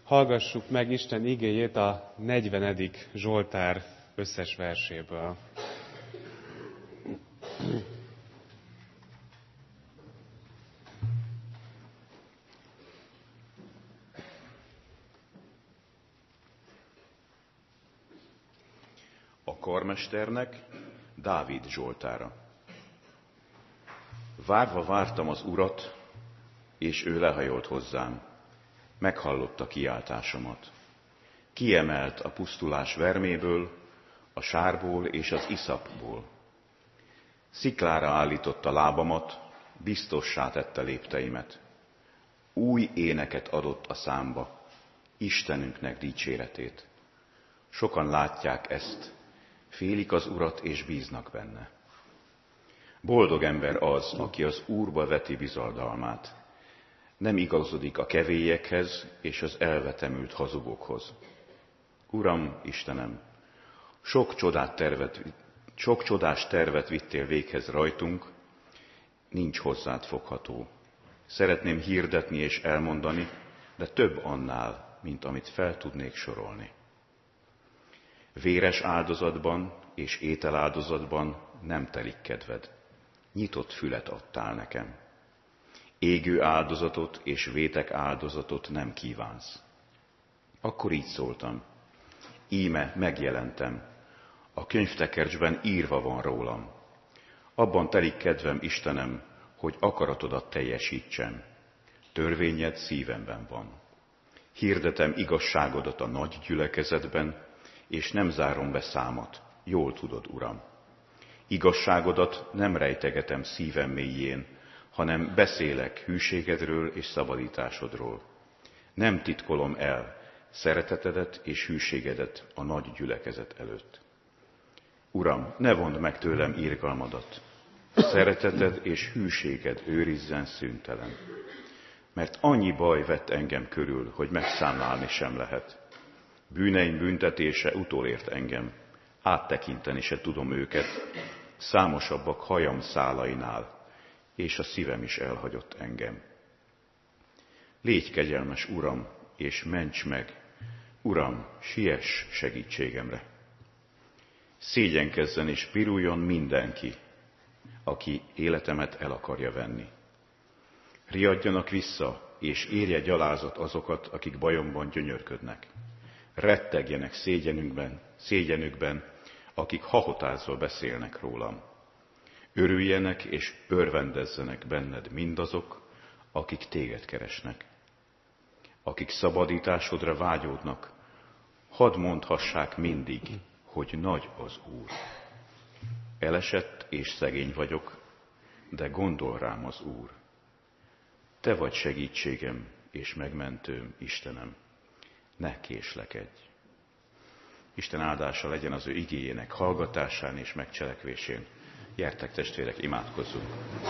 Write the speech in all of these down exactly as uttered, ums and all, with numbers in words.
Hallgassuk meg Isten igéjét a negyvenedik Zsoltár összes verséből. A karmesternek, Dávid zsoltára. Várva vártam az Urat, és ő lehajolt hozzám. Meghallotta kiáltásomat. Kiemelt a pusztulás verméből, a sárból és az iszapból. Sziklára állította lábamat, biztossá tette lépteimet. Új éneket adott a számba, Istenünknek dicséretét. Sokan látják ezt, félik az Urat és bíznak benne. Boldog ember az, aki az Úrba veti bizalmát. Nem igazodik a kevélyekhez és az elvetemült hazugokhoz. Uram, Istenem, sok, csodát tervet, sok csodás tervet vittél véghez rajtunk, nincs hozzád fogható. Szeretném hirdetni és elmondani, de több annál, mint amit fel tudnék sorolni. Véres áldozatban és ételáldozatban nem telik kedved. Nyitott fület adtál nekem. Égő áldozatot és vétek áldozatot nem kívánsz. Akkor így szóltam. Íme megjelentem. A könyvtekercsben írva van rólam. Abban telik kedvem, Istenem, hogy akaratodat teljesítsem. Törvényed szívemben van. Hirdetem igazságodat a nagy gyülekezetben, és nem zárom be számat. Jól tudod, Uram. Igazságodat nem rejtegetem szívem mélyén, hanem beszélek hűségedről és szabadításodról. Nem titkolom el szeretetedet és hűségedet a nagy gyülekezet előtt. Uram, ne vondd meg tőlem irgalmadat, szereteted és hűséged őrizzen szüntelen. Mert annyi baj vett engem körül, hogy megszámlálni sem lehet. Bűneim büntetése utolért engem, áttekinteni se tudom őket, számosabbak hajam szálainál, és a szívem is elhagyott engem. Légy kegyelmes, Uram, és ments meg, Uram, siess segítségemre. Szégyenkezzen és piruljon mindenki, aki életemet el akarja venni. Riadjanak vissza, és érje gyalázat azokat, akik bajomban gyönyörködnek. Rettegjenek szégyenükben, szégyenükben, akik hahotázva beszélnek rólam. Örüljenek és örvendezzenek benned mindazok, akik téged keresnek. Akik szabadításodra vágyódnak, hadd mondhassák mindig, hogy nagy az Úr. Elesett és szegény vagyok, de gondol rám az Úr. Te vagy segítségem és megmentőm, Istenem, ne késlekedj. Isten áldása legyen az ő igéjének hallgatásán és megcselekvésén. Gyertek, testvérek, imádkozzunk!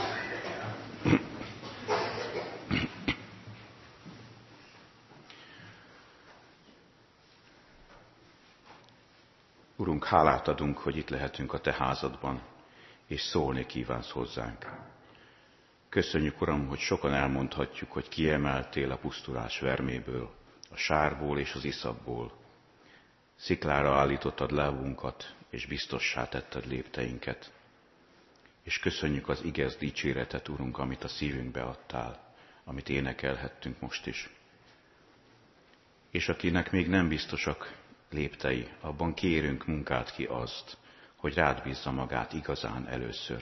Urunk, hálát adunk, hogy itt lehetünk a Te házadban, és szólni kívánsz hozzánk. Köszönjük, Uram, hogy sokan elmondhatjuk, hogy kiemeltél a pusztulás verméből, a sárból és az iszapból. Sziklára állítottad lábunkat, és biztossá tetted lépteinket. És köszönjük az igez dicséretet, Urunk, amit a szívünkbe adtál, amit énekelhettünk most is. És akinek még nem biztosak léptei, abban kérünk, munkáld ki azt, hogy rád bízza magát igazán először.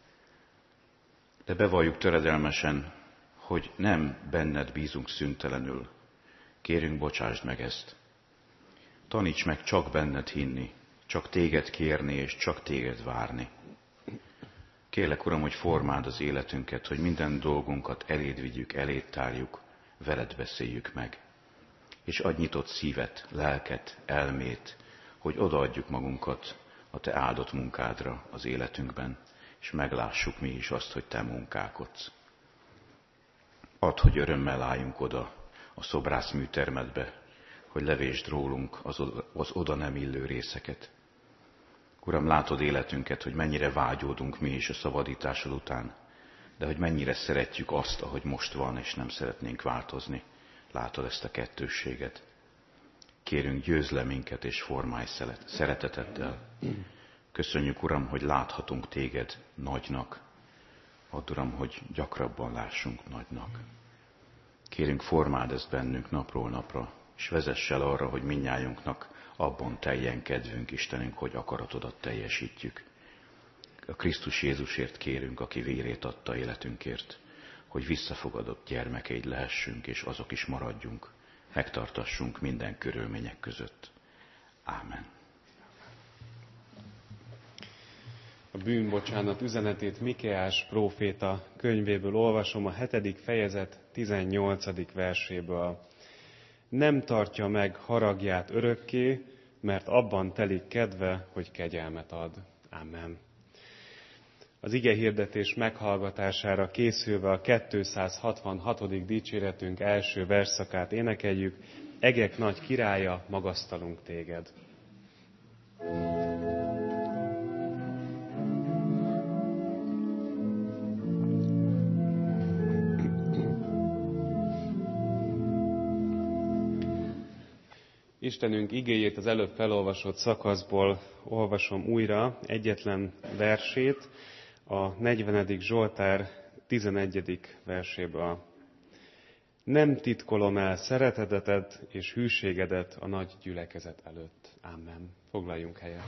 De bevalljuk töredelmesen, hogy nem benned bízunk szüntelenül. Kérünk, bocsásd meg ezt. Taníts meg csak benned hinni, csak téged kérni és csak téged várni. Kérlek, Uram, hogy formáld az életünket, hogy minden dolgunkat eléd vigyük, eléd tárjuk, veled beszéljük meg. És adj nyitott szívet, lelket, elmét, hogy odaadjuk magunkat a Te áldott munkádra az életünkben, és meglássuk mi is azt, hogy Te munkálkodsz. Add, hogy örömmel álljunk oda a szobrász műtermetbe, hogy levésd rólunk az oda, az oda nem illő részeket. Uram, látod életünket, hogy mennyire vágyódunk mi is a szabadításod után, de hogy mennyire szeretjük azt, ahogy most van, és nem szeretnénk változni. látod ezt a kettősséget. Kérünk, győzz le minket és formálj szereteteddel. Köszönjük, Uram, hogy láthatunk téged nagynak. Add, Uram, hogy gyakrabban lássunk nagynak. Kérünk, formáld ezt bennünk napról napra, és vezess el arra, hogy mindnyájunknak abban teljen kedvünk, Istenünk, hogy akaratodat teljesítjük. A Krisztus Jézusért kérünk, aki vérét adta életünkért, hogy visszafogadott gyermekeid lehessünk, és azok is maradjunk, megtartassunk minden körülmények között. Ámen. A bűnbocsánat üzenetét Mikéás próféta könyvéből olvasom, a hetedik fejezet tizennyolcadik verséből. Nem tartja meg haragját örökké, mert abban telik kedve, hogy kegyelmet ad. Amen. Az igehirdetés meghallgatására készülve a kétszázhatvanhatodik dicséretünk első versszakát énekeljük. Egek nagy királya, magasztalunk téged. Istenünk igéjét az előbb felolvasott szakaszból olvasom újra, egyetlen versét, a negyvenedik Zsoltár tizenegyedik verséből. Nem titkolom el szeretetedet és hűségedet a nagy gyülekezet előtt. Amen. Foglaljunk helyet.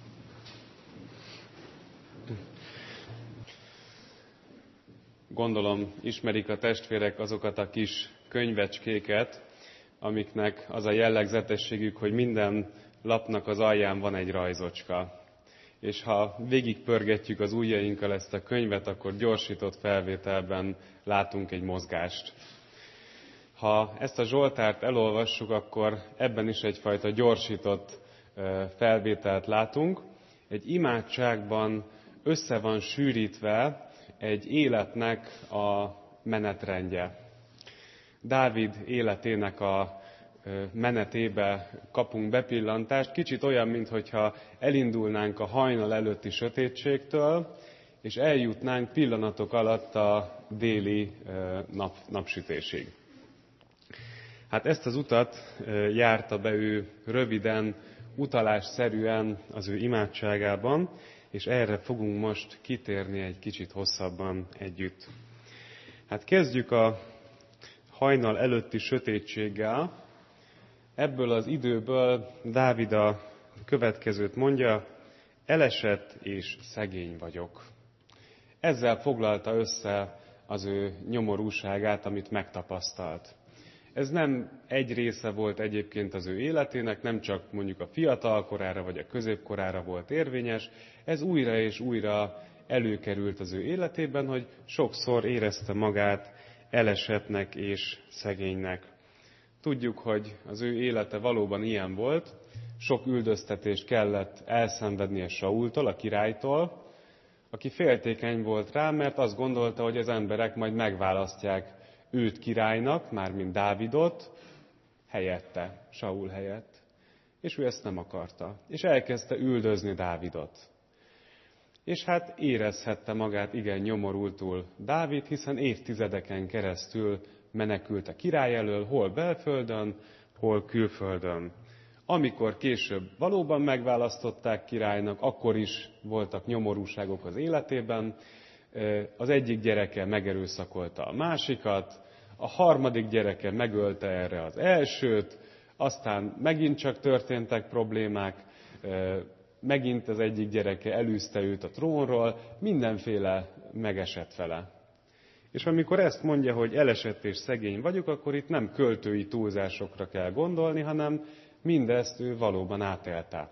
Gondolom, ismerik a testvérek azokat a kis könyvecskéket, amiknek az a jellegzetességük, hogy minden lapnak az alján van egy rajzocska. És ha végigpörgetjük az ujjainkkal ezt a könyvet, akkor gyorsított felvételben látunk egy mozgást. Ha ezt a Zsoltárt elolvassuk, akkor ebben is egyfajta gyorsított felvételt látunk. Egy imádságban össze van sűrítve egy életnek a menetrendje. Dávid életének a menetébe kapunk bepillantást, kicsit olyan, mintha elindulnánk a hajnal előtti sötétségtől, és eljutnánk pillanatok alatt a déli nap, napsütésig. Hát ezt az utat járta be ő röviden, utalásszerűen az ő imádságában, és erre fogunk most kitérni egy kicsit hosszabban együtt. Hát kezdjük a hajnal előtti sötétséggel. Ebből az időből Dávid a következőt mondja, elesett és szegény vagyok. Ezzel foglalta össze az ő nyomorúságát, amit megtapasztalt. Ez nem egy része volt egyébként az ő életének, nem csak mondjuk a fiatal korára vagy a középkorára volt érvényes, ez újra és újra előkerült az ő életében, hogy sokszor érezte magát elesettnek és szegénynek. Tudjuk, hogy az ő élete valóban ilyen volt, sok üldöztetést kellett elszenvednie Saultól, a királytól, aki féltékeny volt rá, mert azt gondolta, hogy az emberek majd megválasztják őt királynak, mármint Dávidot, helyette, Saul helyett. És ő ezt nem akarta. És elkezdte üldözni Dávidot. És hát érezhette magát igen nyomorultul Dávid, hiszen évtizedeken keresztül menekült a király elől, hol belföldön, hol külföldön. Amikor később valóban megválasztották királynak, akkor is voltak nyomorúságok az életében. Az egyik gyereke megerőszakolta a másikat, a harmadik gyereke megölte erre az elsőt, aztán megint csak történtek problémák, megint az egyik gyereke elűzte őt a trónról, mindenféle megesett vele. És amikor ezt mondja, hogy elesett és szegény vagyok, akkor itt nem költői túlzásokra kell gondolni, hanem mindezt ő valóban átélte.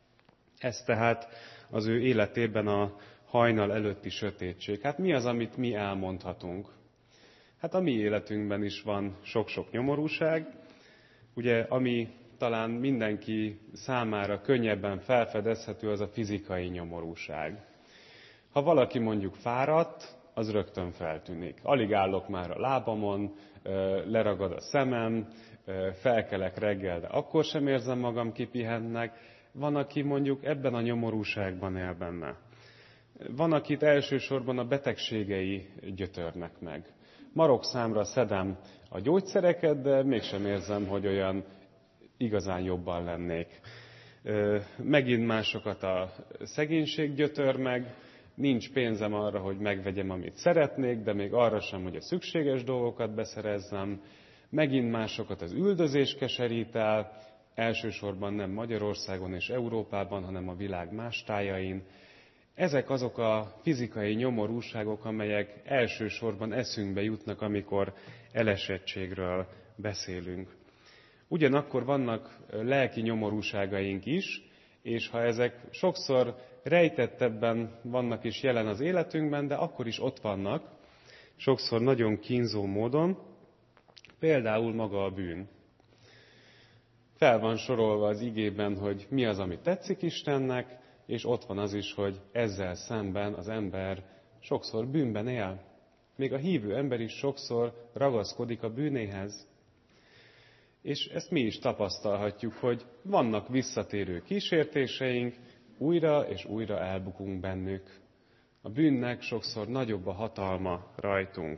Ez tehát az ő életében a hajnal előtti sötétség. Hát mi az, amit mi elmondhatunk? Hát a mi életünkben is van sok-sok nyomorúság, ugye, ami talán mindenki számára könnyebben felfedezhető, az a fizikai nyomorúság. Ha valaki mondjuk fáradt, az rögtön feltűnik. Alig állok már a lábamon, leragad a szemem, felkelek reggel, de akkor sem érzem magam kipihennek. Van, aki mondjuk ebben a nyomorúságban él benne. Van, akit elsősorban a betegségei gyötörnek meg. Marokszámra szedem a gyógyszereket, de mégsem érzem, hogy olyan igazán jobban lennék. Megint másokat a szegénység gyötör meg, nincs pénzem arra, hogy megvegyem, amit szeretnék, de még arra sem, hogy a szükséges dolgokat beszerezzem. Megint másokat az üldözés keserít el, elsősorban nem Magyarországon és Európában, hanem a világ más tájain. Ezek azok a fizikai nyomorúságok, amelyek elsősorban eszünkbe jutnak, amikor elesettségről beszélünk. Ugyanakkor vannak lelki nyomorúságaink is, és ha ezek sokszor rejtettebben vannak és jelen az életünkben, de akkor is ott vannak, sokszor nagyon kínzó módon, például maga a bűn. Fel van sorolva az igében, hogy mi az, ami tetszik Istennek, és ott van az is, hogy ezzel szemben az ember sokszor bűnben él. Még a hívő ember is sokszor ragaszkodik a bűnéhez. És ezt mi is tapasztalhatjuk, hogy vannak visszatérő kísértéseink, újra és újra elbukunk bennük. A bűnnek sokszor nagyobb a hatalma rajtunk.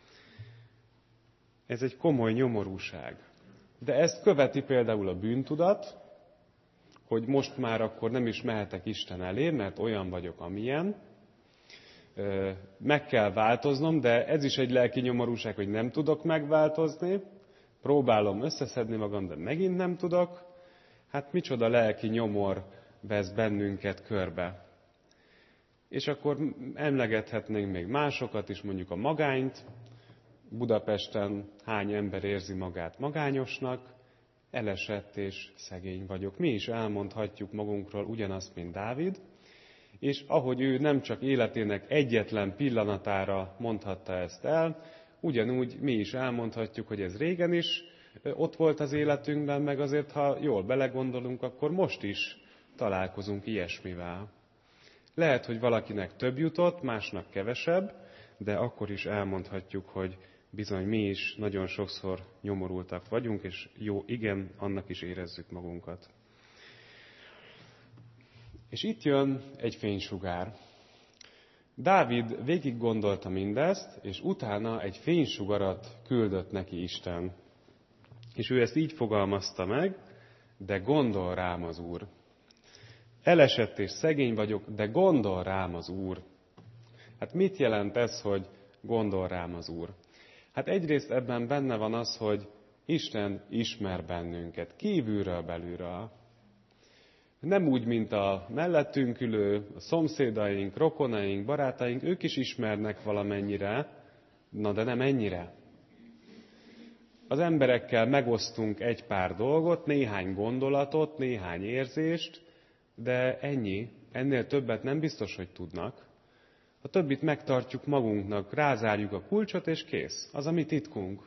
Ez egy komoly nyomorúság. De ezt követi például a bűntudat, hogy most már akkor nem is mehetek Isten elé, mert olyan vagyok, amilyen. Meg kell változnom, de ez is egy lelki nyomorúság, hogy nem tudok megváltozni. Próbálom összeszedni magam, de megint nem tudok. Hát micsoda lelki nyomor vesz bennünket körbe. És akkor emlegethetnénk még másokat is, mondjuk a magányt. Budapesten hány ember érzi magát magányosnak, elesett és szegény vagyok. Mi is elmondhatjuk magunkról ugyanazt, mint Dávid, és ahogy ő nem csak életének egyetlen pillanatára mondhatta ezt el, ugyanúgy mi is elmondhatjuk, hogy ez régen is ott volt az életünkben, meg azért, ha jól belegondolunk, akkor most is találkozunk ilyesmivel. Lehet, hogy valakinek több jutott, másnak kevesebb, de akkor is elmondhatjuk, hogy bizony mi is nagyon sokszor nyomorultak vagyunk, és jó, igen, annak is érezzük magunkat. És itt jön egy fénysugár. Dávid végig gondolta mindezt, és utána egy fénysugarat küldött neki Isten. És ő ezt így fogalmazta meg, de gondol rám az Úr. Elesett és szegény vagyok, de gondol rám az Úr. Hát mit jelent ez, hogy gondol rám az Úr? Hát egyrészt ebben benne van az, hogy Isten ismer bennünket, kívülről belülről. Nem úgy, mint a mellettünk ülő, a szomszédaink, rokonaink, barátaink, ők is ismernek valamennyire, na de nem ennyire. Az emberekkel megosztunk egy pár dolgot, néhány gondolatot, néhány érzést, de ennyi, ennél többet nem biztos, hogy tudnak. A többit megtartjuk magunknak, rázárjuk a kulcsot, és kész. Az a mi titkunk.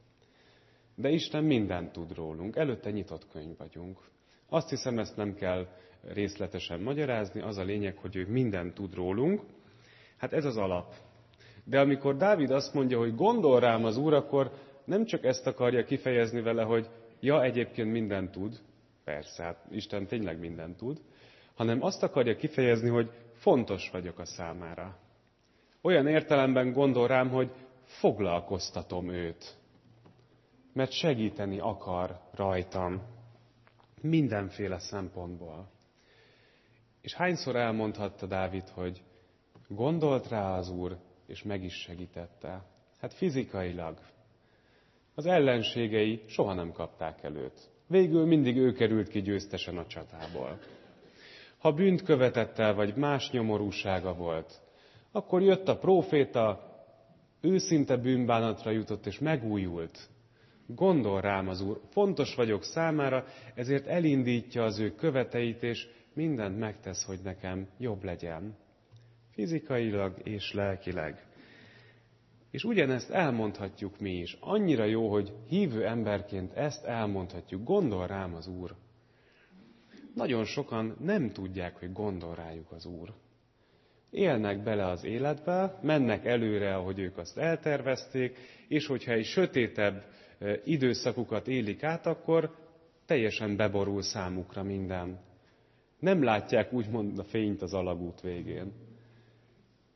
De Isten mindent tud rólunk, előtte nyitott könyv vagyunk. Azt hiszem, ezt nem kell részletesen magyarázni, az a lényeg, hogy ő mindent tud rólunk. Hát ez az alap. De amikor Dávid azt mondja, hogy gondol rám az Úr, akkor nem csak ezt akarja kifejezni vele, hogy ja, egyébként mindent tud, persze, hát Isten tényleg mindent tud, hanem azt akarja kifejezni, hogy fontos vagyok a számára. Olyan értelemben gondol rám, hogy foglalkoztatom őt, mert segíteni akar rajtam mindenféle szempontból. És hányszor elmondhatta Dávid, hogy gondolt rá az Úr, és meg is segítette. Hát fizikailag. Az ellenségei soha nem kapták el őt. Végül mindig ő került ki győztesen a csatából. Ha bűnt követett el, vagy más nyomorúsága volt, akkor jött a próféta, őszinte bűnbánatra jutott, és megújult. Gondol rám az Úr, fontos vagyok számára, ezért elindítja az ő követeit, és mindent megtesz, hogy nekem jobb legyen. Fizikailag és lelkileg. És ugyanezt elmondhatjuk mi is. Annyira jó, hogy hívő emberként ezt elmondhatjuk. Gondol rám az Úr. Nagyon sokan nem tudják, hogy gondol rájuk az Úr. Élnek bele az életbe, mennek előre, ahogy ők azt eltervezték, és hogyha egy sötétebb időszakukat élik át, akkor teljesen beborul számukra minden. Nem látják úgymond a fényt az alagút végén.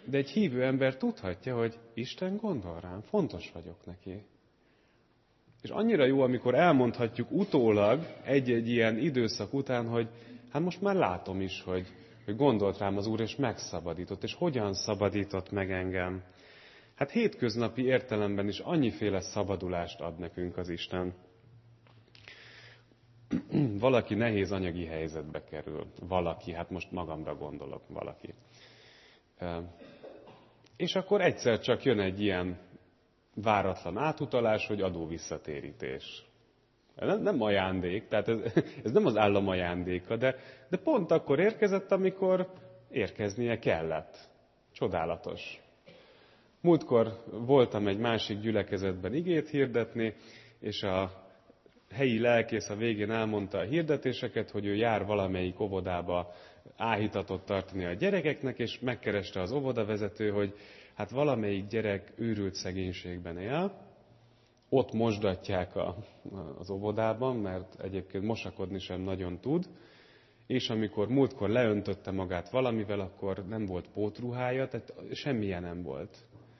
De egy hívő ember tudhatja, hogy Isten gondol rám, fontos vagyok neki. És annyira jó, amikor elmondhatjuk utólag egy-egy ilyen időszak után, hogy hát most már látom is, hogy, hogy gondolt rám az Úr, és megszabadított, és hogyan szabadított meg engem. Hát hétköznapi értelemben is annyiféle szabadulást ad nekünk az Isten. Valaki nehéz anyagi helyzetbe kerül. Valaki, hát most magamra gondolok, valaki. És akkor egyszer csak jön egy ilyen váratlan átutalás, hogy adóvisszatérítés. Nem, nem ajándék, tehát ez, ez nem az állam ajándéka, de, de pont akkor érkezett, amikor érkeznie kellett. Csodálatos. Múltkor voltam egy másik gyülekezetben igét hirdetni, és a helyi lelkész a végén elmondta a hirdetéseket, hogy ő jár valamelyik óvodába áhítatot tartani a gyerekeknek, és megkereste az óvodavezető, hogy hát valamelyik gyerek őrült szegénységben él, ott mosdatják a, az óvodában, mert egyébként mosakodni sem nagyon tud, és amikor múltkor leöntötte magát valamivel, akkor nem volt pótruhája, tehát semmilyen nem volt.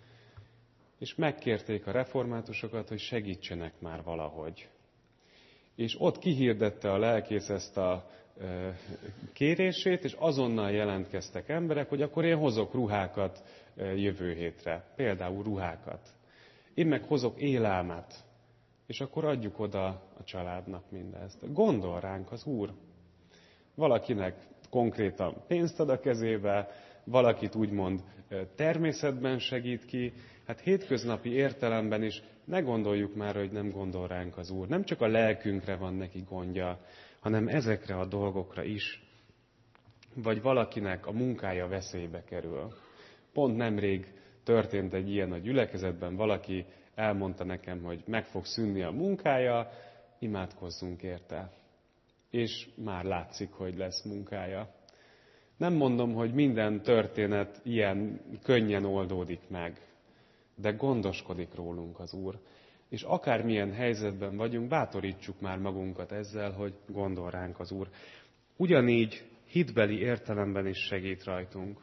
És megkérték a reformátusokat, hogy segítsenek már valahogy. És ott kihirdette a lelkész ezt a e, kérését, és azonnal jelentkeztek emberek, hogy akkor én hozok ruhákat e, jövő hétre. Például ruhákat. Én meg hozok élelmet. És akkor adjuk oda a családnak mindezt. Gondol ránk az Úr. Valakinek konkrétan pénzt ad a kezébe, valakit úgymond természetben segít ki. Hát hétköznapi értelemben is ne gondoljuk már, hogy nem gondol ránk az Úr. Nem csak a lelkünkre van neki gondja, hanem ezekre a dolgokra is. Vagy valakinek a munkája veszélybe kerül. Pont nemrég történt egy ilyen a gyülekezetben, valaki elmondta nekem, hogy meg fog szűnni a munkája, imádkozzunk érte. És már látszik, hogy lesz munkája. Nem mondom, hogy minden történet ilyen könnyen oldódik meg, de gondoskodik rólunk az Úr. És akármilyen helyzetben vagyunk, bátorítsuk már magunkat ezzel, hogy gondol ránk az Úr. Ugyanígy hitbeli értelemben is segít rajtunk.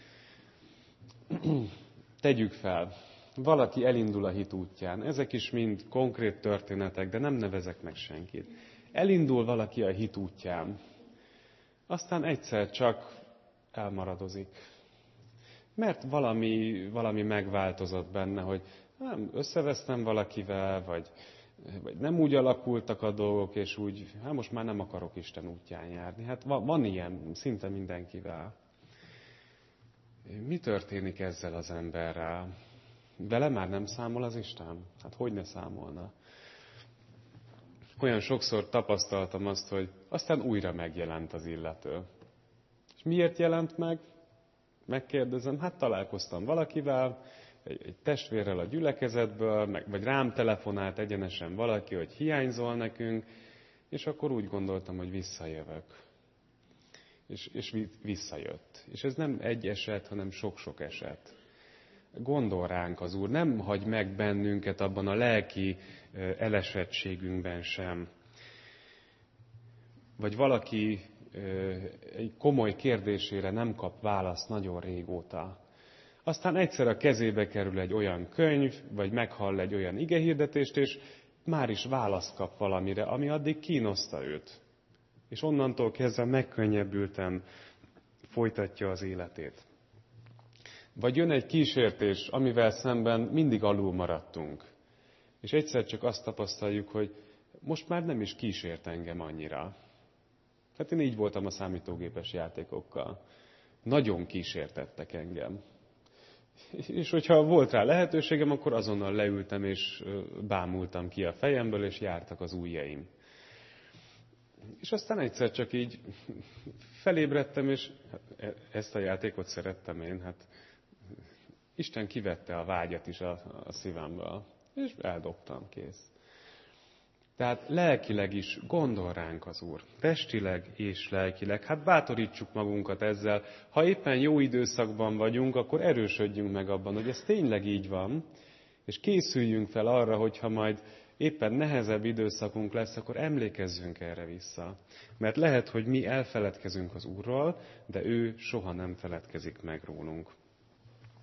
Tegyük fel, valaki elindul a hit útján. Ezek is mind konkrét történetek, de nem nevezek meg senkit. Elindul valaki a hit útján, aztán egyszer csak elmaradozik. Mert valami, valami megváltozott benne, hogy nem, összevesztem valakivel, vagy, vagy nem úgy alakultak a dolgok, és úgy, hát most már nem akarok Isten útján járni. Hát van, van ilyen szinte mindenkivel. Mi történik ezzel az emberrel? Vele már nem számol az Isten? Hát hogy ne számolna? Olyan sokszor tapasztaltam azt, hogy aztán újra megjelent az illető. És miért jelent meg? Megkérdezem, hát találkoztam valakivel, egy, egy testvérrel a gyülekezetből, meg, vagy rám telefonált egyenesen valaki, hogy hiányzol nekünk, és akkor úgy gondoltam, hogy visszajövök. És, és visszajött. És ez nem egy eset, hanem sok-sok eset. Gondol ránk az Úr, nem hagy meg bennünket abban a lelki elesettségünkben sem. Vagy valaki egy komoly kérdésére nem kap választ nagyon régóta. Aztán egyszer a kezébe kerül egy olyan könyv, vagy meghall egy olyan igehirdetést, és már is választ kap valamire, ami addig kínoszta őt. És onnantól kezdve megkönnyebbülten folytatja az életét. Vagy jön egy kísértés, amivel szemben mindig alul maradtunk. És egyszer csak azt tapasztaljuk, hogy most már nem is kísért engem annyira. Hát én így voltam a számítógépes játékokkal. Nagyon kísértettek engem. És hogyha volt rá lehetőségem, akkor azonnal leültem, és bámultam ki a fejemből, és jártak az ujjaim. És aztán egyszer csak így felébredtem, és ezt a játékot szerettem én. Hát Isten kivette a vágyat is a, a szívemből, és eldobtam, kész. Tehát lelkileg is gondol ránk az Úr, testileg és lelkileg. Hát bátorítsuk magunkat ezzel. Ha éppen jó időszakban vagyunk, akkor erősödjünk meg abban, hogy ez tényleg így van, és készüljünk fel arra, hogyha majd éppen nehezebb időszakunk lesz, akkor emlékezzünk erre vissza. Mert lehet, hogy mi elfeledkezünk az Úrról, de ő soha nem feledkezik meg rólunk.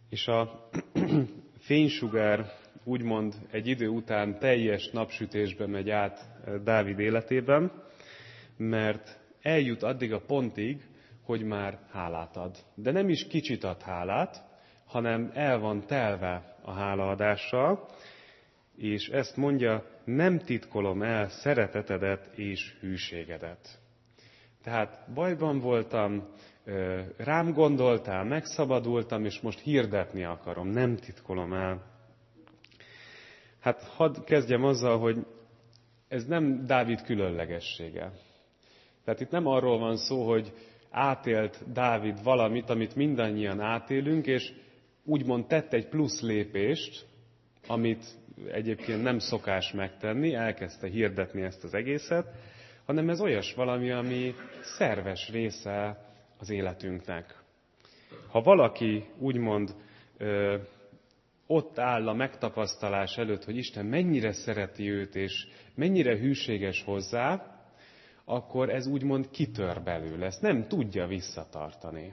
És a fénysugár úgymond egy idő után teljes napsütésbe megy át Dávid életében, mert eljut addig a pontig, hogy már hálát ad. De nem is kicsit ad hálát, hanem el van telve a hálaadással, és ezt mondja, nem titkolom el szeretetedet és hűségedet. Tehát bajban voltam, rám gondoltál, megszabadultam, és most hirdetni akarom, nem titkolom el. Hát hadd kezdjem azzal, hogy ez nem Dávid különlegessége. Tehát itt nem arról van szó, hogy átélt Dávid valamit, amit mindannyian átélünk, és úgymond tett egy plusz lépést, amit egyébként nem szokás megtenni, elkezdte hirdetni ezt az egészet, hanem ez olyas valami, ami szerves része az életünknek. Ha valaki úgymond ö, ott áll a megtapasztalás előtt, hogy Isten mennyire szereti őt, és mennyire hűséges hozzá, akkor ez úgymond kitör belőle, ezt nem tudja visszatartani.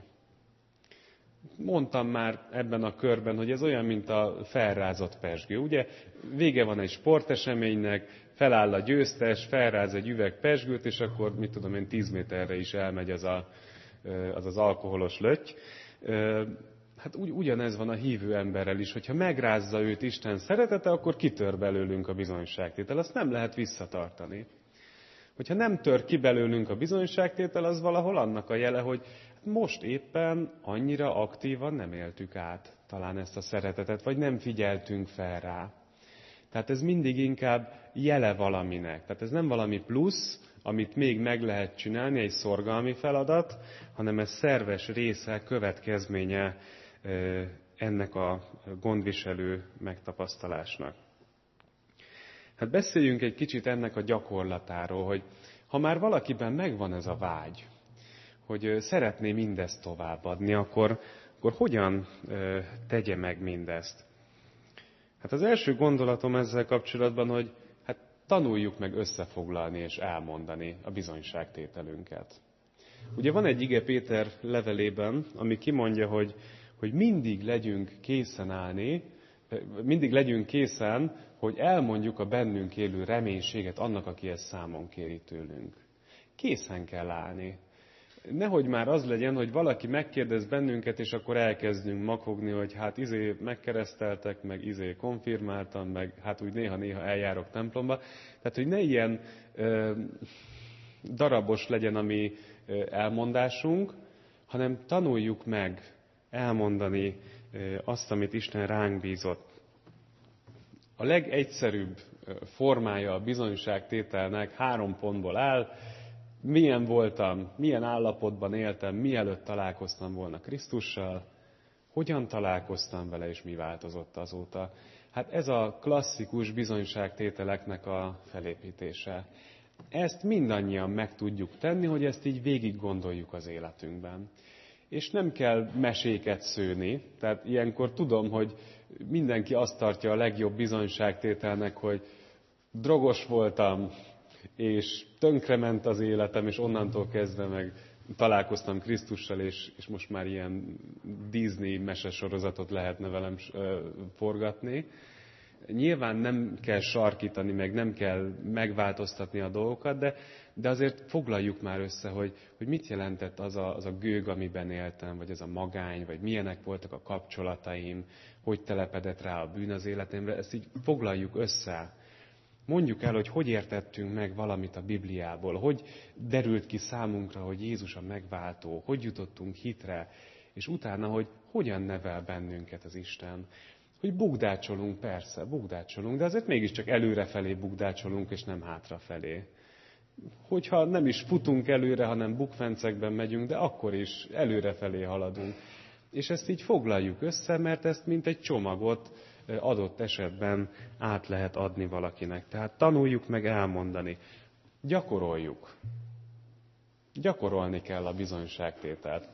Mondtam már ebben a körben, hogy ez olyan, mint a felrázott pezsgő. Ugye vége van egy sporteseménynek, feláll a győztes, felráz egy üveg pezsgőt, és akkor, mit tudom én, tíz méterre is elmegy az a, az, az alkoholos lötty. Hát ugy, ugyanez van a hívő emberrel is, hogyha megrázza őt Isten szeretete, akkor kitör belőlünk a bizonyságtétel. Azt nem lehet visszatartani. Hogyha nem tör ki belőlünk a bizonyságtétel, az valahol annak a jele, hogy most éppen annyira aktívan nem éltük át talán ezt a szeretetet, vagy nem figyeltünk fel rá. Tehát ez mindig inkább jele valaminek. Tehát ez nem valami plusz, amit még meg lehet csinálni, egy szorgalmi feladat, hanem ez szerves része, következménye ennek a gondviselő megtapasztalásnak. Hát beszéljünk egy kicsit ennek a gyakorlatáról, hogy ha már valakiben megvan ez a vágy, hogy szeretné mindezt továbbadni, akkor, akkor hogyan tegye meg mindezt? Hát az első gondolatom ezzel kapcsolatban, hogy hát tanuljuk meg összefoglalni és elmondani a bizonyságtételünket. Ugye van egy ige Péter levelében, ami kimondja, hogy, hogy mindig legyünk készen állni, mindig legyünk készen, hogy elmondjuk a bennünk élő reménységet annak, aki ezt számon kéri tőlünk. Készen kell állni. Nehogy már az legyen, hogy valaki megkérdez bennünket, és akkor elkezdünk makogni, hogy hát izé megkereszteltek, meg izé konfirmáltam, meg hát úgy néha-néha eljárok templomba. Tehát, hogy ne ilyen ö, darabos legyen a mi ö, elmondásunk, hanem tanuljuk meg elmondani ö, azt, amit Isten ránk bízott. A legegyszerűbb formája a bizonyságtételnek három pontból áll. Milyen voltam, milyen állapotban éltem, mielőtt találkoztam volna Krisztussal, hogyan találkoztam vele, és mi változott azóta. Hát ez a klasszikus bizonyságtételeknek a felépítése. Ezt mindannyian meg tudjuk tenni, hogy ezt így végig gondoljuk az életünkben. És nem kell meséket szőni, tehát ilyenkor tudom, hogy mindenki azt tartja a legjobb bizonyságtételnek, hogy drogos voltam, és tönkrement az életem, és onnantól kezdve meg találkoztam Krisztussal, és, és most már ilyen Disney mesesorozatot lehetne velem forgatni. Nyilván nem kell sarkítani, meg nem kell megváltoztatni a dolgokat, de, de azért foglaljuk már össze, hogy, hogy mit jelentett az a, az a gőg, amiben éltem, vagy az a magány, vagy milyenek voltak a kapcsolataim, hogy telepedett rá a bűn az életemre. Ezt így foglaljuk össze. Mondjuk el, hogy hogy értettünk meg valamit a Bibliából, hogy derült ki számunkra, hogy Jézus a megváltó, hogy jutottunk hitre, és utána, hogy hogyan nevel bennünket az Isten. Hogy bukdácsolunk, persze, bukdácsolunk, de azért mégiscsak előrefelé bukdácsolunk, és nem hátrafelé. Hogyha nem is futunk előre, hanem bukfencekben megyünk, de akkor is előrefelé haladunk. És ezt így foglaljuk össze, mert ezt mint egy csomagot adott esetben át lehet adni valakinek. Tehát tanuljuk meg elmondani. Gyakoroljuk. Gyakorolni kell a bizonyságtételt.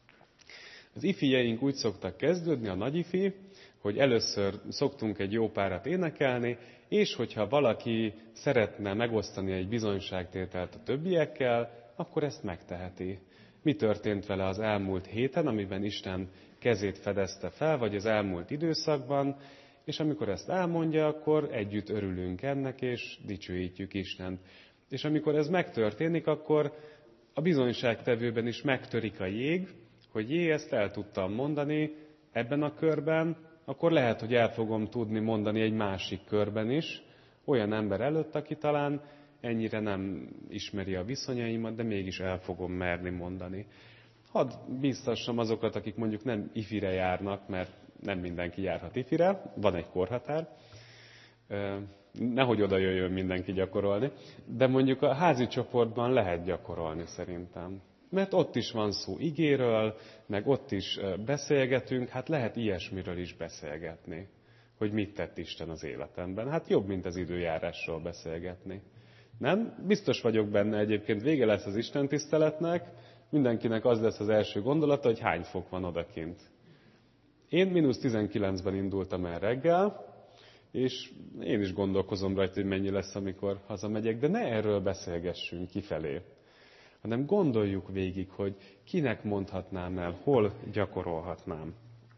Az ifjeink úgy szoktak kezdődni, a nagyifi, hogy először szoktunk egy jó párat énekelni, és hogyha valaki szeretne megosztani egy bizonyságtételt a többiekkel, akkor ezt megteheti. Mi történt vele az elmúlt héten, amiben Isten kezét fedezte fel, vagy az elmúlt időszakban, és amikor ezt elmondja, akkor együtt örülünk ennek, és dicsőítjük Istent. És amikor ez megtörténik, akkor a bizonyságtevőben is megtörik a jég, hogy jé, ezt el tudtam mondani ebben a körben, akkor lehet, hogy el fogom tudni mondani egy másik körben is, olyan ember előtt, aki talán ennyire nem ismeri a viszonyaimat, de mégis el fogom merni mondani. Hadd bíztassam azokat, akik mondjuk nem ifire járnak, mert nem mindenki járhat ifire, van egy korhatár, nehogy oda jöjjön mindenki gyakorolni, de mondjuk a házi csoportban lehet gyakorolni szerintem. Mert ott is van szó igéről, meg ott is beszélgetünk, hát lehet ilyesmiről is beszélgetni, hogy mit tett Isten az életemben. Hát jobb, mint az időjárásról beszélgetni. Nem? Biztos vagyok benne, egyébként vége lesz az Isten tiszteletnek, mindenkinek az lesz az első gondolata, hogy hány fok van odakint. Én mínusz tizenkilencben indultam el reggel, és én is gondolkozom rajta, hogy mennyi lesz, amikor hazamegyek, de ne erről beszélgessünk kifelé, hanem gondoljuk végig, hogy kinek mondhatnám el, hol gyakorolhatnám.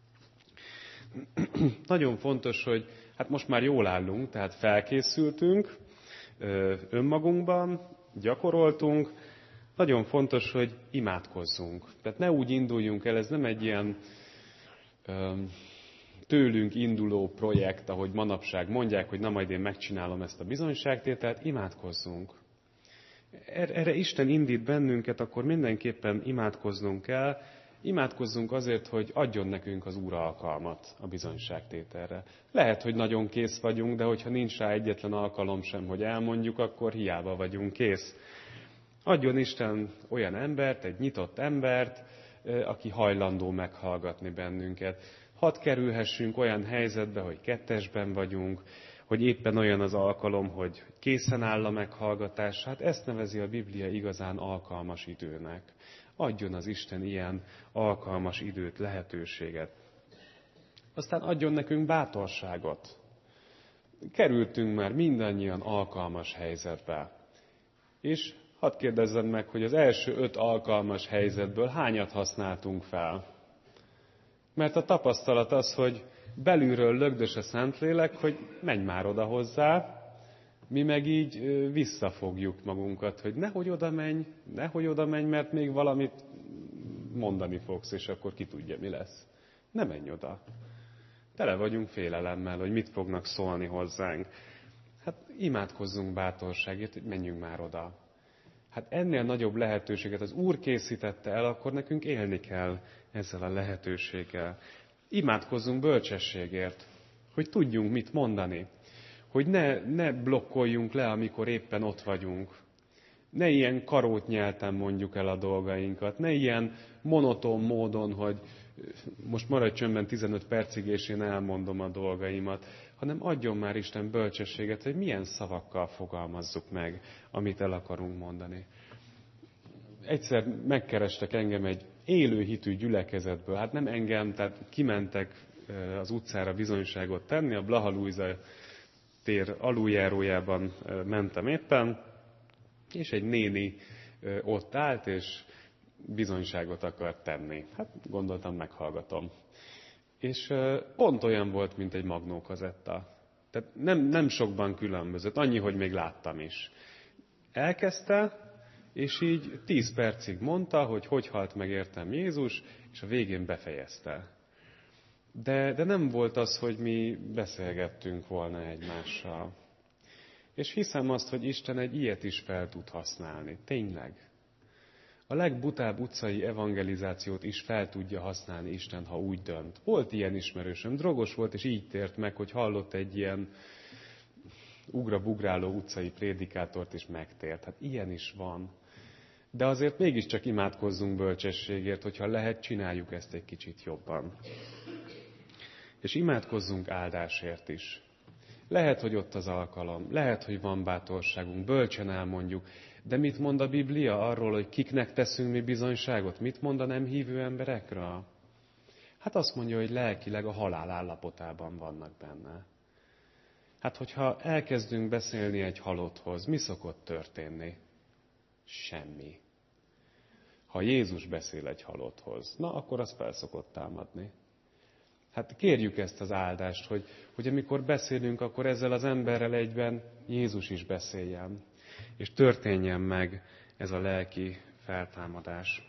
Nagyon fontos, hogy hát most már jól állunk, tehát felkészültünk önmagunkban, gyakoroltunk. Nagyon fontos, hogy imádkozzunk. Tehát ne úgy induljunk el, ez nem egy ilyen tőlünk induló projekt, ahogy manapság mondják, hogy na majd én megcsinálom ezt a bizonyságtételt, imádkozzunk. Erre Isten indít bennünket, akkor mindenképpen imádkoznunk kell. Imádkozzunk azért, hogy adjon nekünk az Úr alkalmat a bizonyságtételre. Lehet, hogy nagyon kész vagyunk, de hogyha nincs rá egyetlen alkalom sem, hogy elmondjuk, akkor hiába vagyunk kész. Adjon Isten olyan embert, egy nyitott embert, aki hajlandó meghallgatni bennünket. Hadd kerülhessünk olyan helyzetbe, hogy kettesben vagyunk, hogy éppen olyan az alkalom, hogy készen áll a meghallgatás. Hát ezt nevezi a Biblia igazán alkalmas időnek. Adjon az Isten ilyen alkalmas időt, lehetőséget. Aztán adjon nekünk bátorságot. Kerültünk már mindannyian alkalmas helyzetbe. És hadd kérdezzem meg, hogy az első öt alkalmas helyzetből hányat használtunk fel? Mert a tapasztalat az, hogy belülről lögdös a Szentlélek, hogy menj már oda hozzá, mi meg így visszafogjuk magunkat, hogy nehogy oda menj, nehogy oda menj, mert még valamit mondani fogsz, és akkor ki tudja, mi lesz. Ne menj oda. Tele vagyunk félelemmel, hogy mit fognak szólni hozzánk. Hát imádkozzunk bátorságért, hogy menjünk már oda. Hát ennél nagyobb lehetőséget az Úr készítette el, akkor nekünk élni kell ezzel a lehetőséggel. Imádkozzunk bölcsességért, hogy tudjunk mit mondani, hogy ne, ne blokkoljunk le, amikor éppen ott vagyunk. Ne ilyen karótnyelten mondjuk el a dolgainkat, ne ilyen monoton módon, hogy most maradj csöndben tizenöt percig, és én elmondom a dolgaimat, hanem adjon már Isten bölcsességet, hogy milyen szavakkal fogalmazzuk meg, amit el akarunk mondani. Egyszer megkerestek engem egy élőhitű gyülekezetből, hát nem engem, tehát kimentek az utcára bizonyságot tenni, a Blaha Lujza tér aluljárójában mentem éppen, és egy néni ott állt, és bizonyságot akart tenni. Hát gondoltam, meghallgatom. És pont olyan volt, mint egy magnókazetta. Tehát nem, nem sokban különbözött, annyi, hogy még láttam is. Elkezdte, és így tíz percig mondta, hogy hogy halt meg értem Jézus, és a végén befejezte. De, de nem volt az, hogy mi beszélgettünk volna egymással. És hiszem azt, hogy Isten egy ilyet is fel tud használni. Tényleg. A legbutább utcai evangelizációt is fel tudja használni Isten, ha úgy dönt. Volt ilyen ismerősöm, drogos volt, és így tért meg, hogy hallott egy ilyen ugra-bugráló utcai prédikátort, és megtért. Hát ilyen is van. De azért mégiscsak imádkozzunk bölcsességért, hogyha lehet, csináljuk ezt egy kicsit jobban. És imádkozzunk áldásért is. Lehet, hogy ott az alkalom, lehet, hogy van bátorságunk, bölcsen elmondjuk, de mit mond a Biblia arról, hogy kiknek teszünk mi bizonyságot? Mit mond a nem hívő emberekről? Hát azt mondja, hogy lelkileg a halál állapotában vannak benne. Hát, hogyha elkezdünk beszélni egy halotthoz, mi szokott történni? Semmi. Ha Jézus beszél egy halotthoz, na akkor az fel szokott támadni. Hát kérjük ezt az áldást, hogy, hogy amikor beszélünk, akkor ezzel az emberrel egyben Jézus is beszéljen, és történjen meg ez a lelki feltámadás.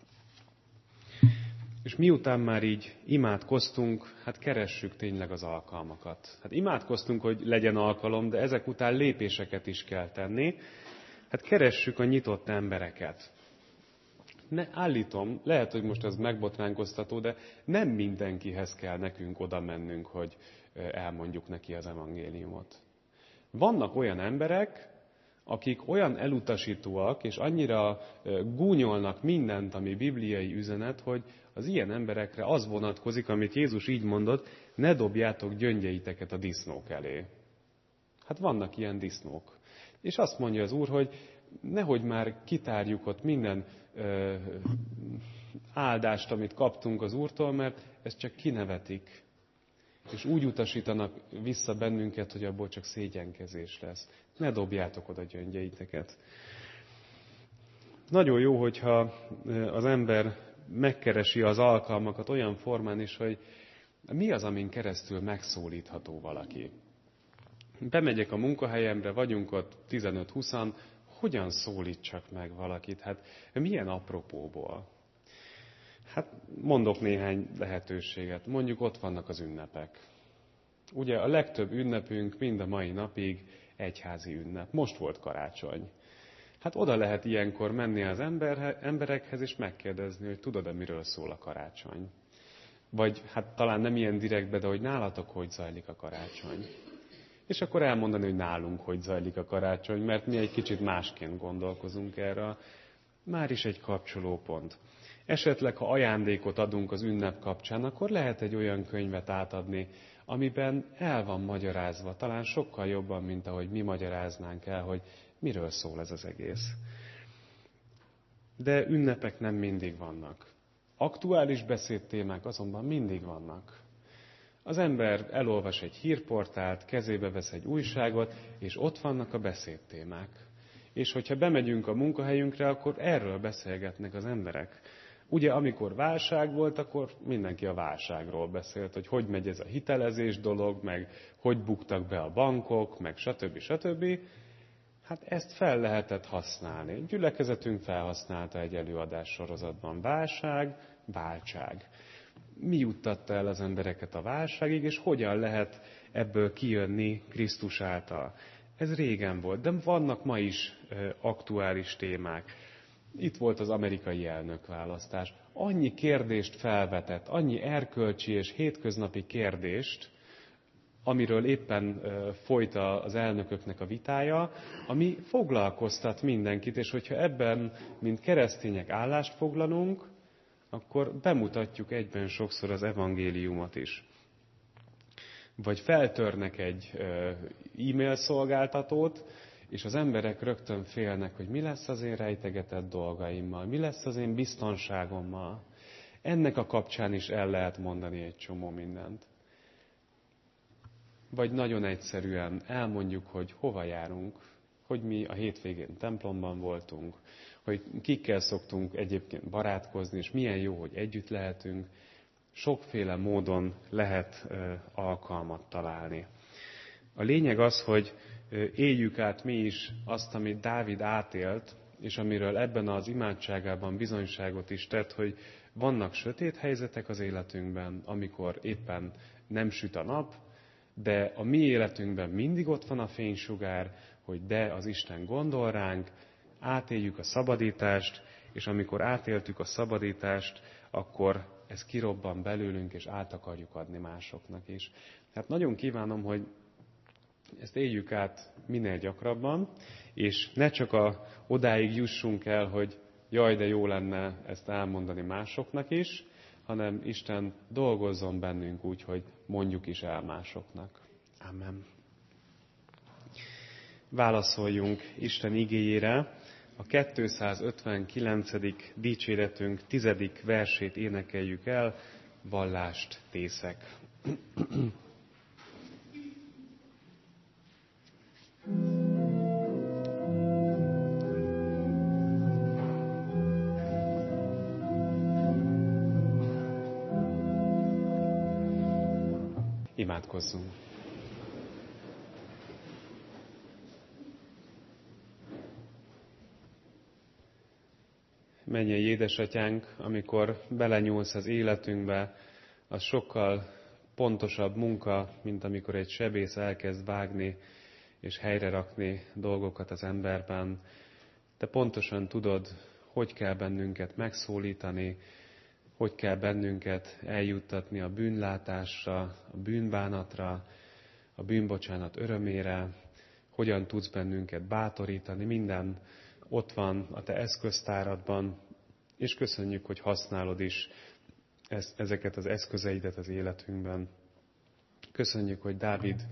És miután már így imádkoztunk, hát keressük tényleg az alkalmakat. Hát imádkoztunk, hogy legyen alkalom, de ezek után lépéseket is kell tenni. Hát keressük a nyitott embereket. Ne, állítom, lehet, hogy most ez megbotránkoztató, de nem mindenkihez kell nekünk oda mennünk, hogy elmondjuk neki az evangéliumot. Vannak olyan emberek, akik olyan elutasítóak, és annyira gúnyolnak mindent, ami bibliai üzenet, hogy az ilyen emberekre az vonatkozik, amit Jézus így mondott, ne dobjátok gyöngyeiteket a disznók elé. Hát vannak ilyen disznók. És azt mondja az Úr, hogy nehogy már kitárjuk ott minden ö, áldást, amit kaptunk az Úrtól, mert ezt csak kinevetik. És úgy utasítanak vissza bennünket, hogy abból csak szégyenkezés lesz. Ne dobjátok oda gyöngyeiteket. Nagyon jó, hogyha az ember megkeresi az alkalmakat olyan formán is, hogy mi az, amin keresztül megszólítható valaki. Bemegyek a munkahelyemre, vagyunk ott tizenöt-húszan, hogyan szólítsak meg valakit? Hát milyen apropóból? Hát mondok néhány lehetőséget. Mondjuk ott vannak az ünnepek. Ugye a legtöbb ünnepünk mind a mai napig egyházi ünnep. Most volt karácsony. Hát oda lehet ilyenkor menni az ember, emberekhez és megkérdezni, hogy tudod-e, miről szól a karácsony. Vagy hát talán nem ilyen direktbe, de hogy nálatok hogy zajlik a karácsony. És akkor elmondani, hogy nálunk hogy zajlik a karácsony, mert mi egy kicsit másként gondolkozunk erre. Már is egy kapcsolópont. Esetleg, ha ajándékot adunk az ünnep kapcsán, akkor lehet egy olyan könyvet átadni, amiben el van magyarázva, talán sokkal jobban, mint ahogy mi magyaráznánk el, hogy miről szól ez az egész. De ünnepek nem mindig vannak. Aktuális beszédtémák azonban mindig vannak. Az ember elolvas egy hírportált, kezébe vesz egy újságot, és ott vannak a beszédtémák. És hogyha bemegyünk a munkahelyünkre, akkor erről beszélgetnek az emberek. Ugye, amikor válság volt, akkor mindenki a válságról beszélt, hogy hogy megy ez a hitelezés dolog, meg hogy buktak be a bankok, meg stb. stb. Hát ezt fel lehetett használni. A gyülekezetünk felhasználta egy előadás sorozatban. Válság, váltság. Mi juttatta el az embereket a válságig, és hogyan lehet ebből kijönni Krisztus által. Ez régen volt, de vannak ma is e, aktuális témák. Itt volt az amerikai elnökválasztás. Annyi kérdést felvetett, annyi erkölcsi és hétköznapi kérdést, amiről éppen folyt az elnököknek a vitája, ami foglalkoztat mindenkit, és hogyha ebben, mint keresztények állást foglalunk, akkor bemutatjuk egyben sokszor az evangéliumot is. Vagy feltörnek egy e-mail szolgáltatót, és az emberek rögtön félnek, hogy mi lesz az én rejtegetett dolgaimmal, mi lesz az én biztonságommal. Ennek a kapcsán is el lehet mondani egy csomó mindent. Vagy nagyon egyszerűen elmondjuk, hogy hova járunk, hogy mi a hétvégén templomban voltunk, hogy kikkel szoktunk egyébként barátkozni, és milyen jó, hogy együtt lehetünk. Sokféle módon lehet alkalmat találni. A lényeg az, hogy éljük át mi is azt, amit Dávid átélt, és amiről ebben az imádságában bizonyságot is tett, hogy vannak sötét helyzetek az életünkben, amikor éppen nem süt a nap, de a mi életünkben mindig ott van a fénysugár, hogy de az Isten gondol ránk, átéljük a szabadítást, és amikor átéltük a szabadítást, akkor ez kirobban belőlünk, és át akarjuk adni másoknak is. Hát nagyon kívánom, hogy ezt éljük át minél gyakrabban, és ne csak a, odáig jussunk el, hogy jaj, de jó lenne ezt elmondani másoknak is, hanem Isten dolgozzon bennünk úgy, hogy mondjuk is el másoknak. Amen. Válaszoljunk Isten igéjére. A kétszázötvenkilencedik dicséretünk tizedik versét énekeljük el, vallást tészek. Imádkozzunk! Mennyei édesatyánk, amikor belenyúlsz az életünkbe, az sokkal pontosabb munka, mint amikor egy sebész elkezd vágni és helyre rakni dolgokat az emberben. Te pontosan tudod, hogy kell bennünket megszólítani, hogy kell bennünket eljuttatni a bűnlátásra, a bűnbánatra, a bűnbocsánat örömére, hogyan tudsz bennünket bátorítani, minden ott van a te eszköztáradban, és köszönjük, hogy használod is ezeket az eszközeidet az életünkben. Köszönjük, hogy Dávid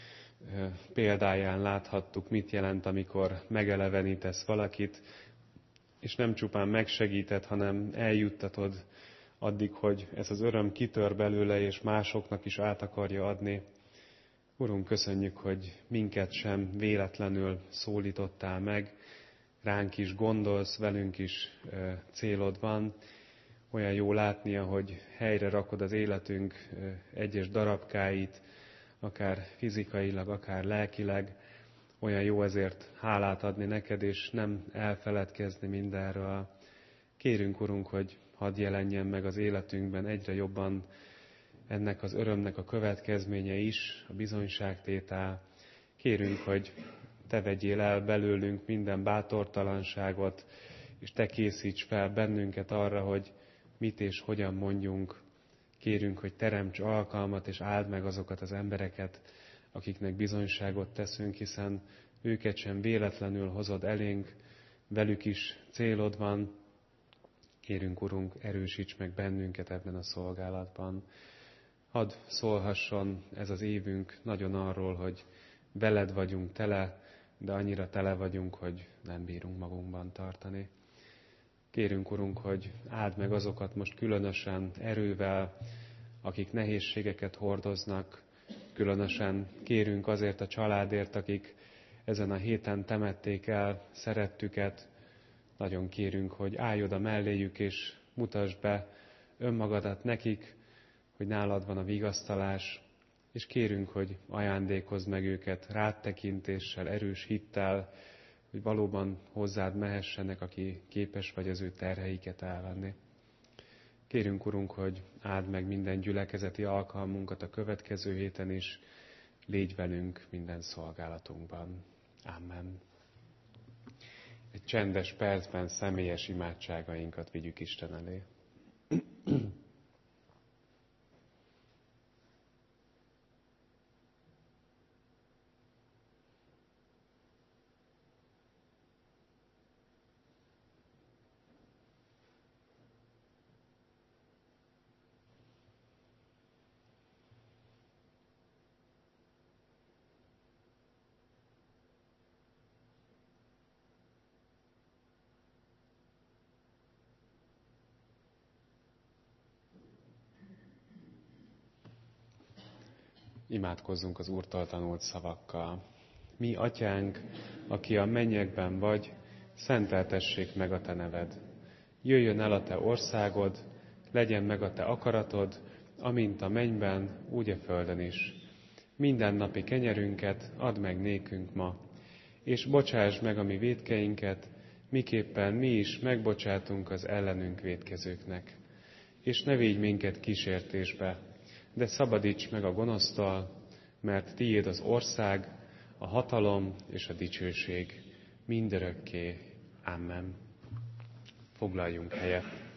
példáján láthattuk, mit jelent, amikor megelevenítesz valakit, és nem csupán megsegíted, hanem eljuttatod addig, hogy ez az öröm kitör belőle, és másoknak is át akarja adni. Urunk, köszönjük, hogy minket sem véletlenül szólítottál meg, ránk is gondolsz, velünk is célod van. Olyan jó látnia, hogy helyre rakod az életünk egyes darabkáit, akár fizikailag, akár lelkileg. Olyan jó ezért hálát adni neked, és nem elfeledkezni mindenről. Kérünk, Urunk, hogy hadd jelenjen meg az életünkben egyre jobban ennek az örömnek a következménye is, a bizonyságtétel. Kérünk, hogy Te vegyél el belőlünk minden bátortalanságot, és Te készíts fel bennünket arra, hogy mit és hogyan mondjunk. Kérünk, hogy teremts alkalmat, és áld meg azokat az embereket, akiknek bizonyságot teszünk, hiszen őket sem véletlenül hozod elénk, velük is célod van. Kérünk, Urunk, erősíts meg bennünket ebben a szolgálatban. Hadd szólhasson ez az évünk nagyon arról, hogy veled vagyunk tele, de annyira tele vagyunk, hogy nem bírunk magunkban tartani. Kérünk, Urunk, hogy áld meg azokat most különösen erővel, akik nehézségeket hordoznak. Különösen kérünk azért a családért, akik ezen a héten temették el szerettüket. Nagyon kérünk, hogy állj oda melléjük, és mutasd be önmagadat nekik, hogy nálad van a vigasztalás, és kérünk, hogy ajándékozd meg őket ráttekintéssel, erős hittel, hogy valóban hozzád mehessenek, aki képes vagy az ő terheiket elvenni. Kérünk, Urunk, hogy áld meg minden gyülekezeti alkalmunkat a következő héten is, légy velünk minden szolgálatunkban. Amen. Egy csendes percben személyes imádságainkat vigyük Isten elé. Imádkozzunk az Úrtól tanult szavakkal. Mi, Atyánk, aki a mennyekben vagy, szenteltessék meg a Te neved. Jöjjön el a Te országod, legyen meg a Te akaratod, amint a mennyben, úgy a földön is. Mindennapi kenyerünket add meg nékünk ma, és bocsásd meg a mi vétkeinket, miképpen mi is megbocsátunk az ellenünk vétkezőknek. És ne védj minket kísértésbe, de szabadíts meg a gonosztól, mert tiéd az ország, a hatalom és a dicsőség mindörökké. Amen. Foglaljunk helyet.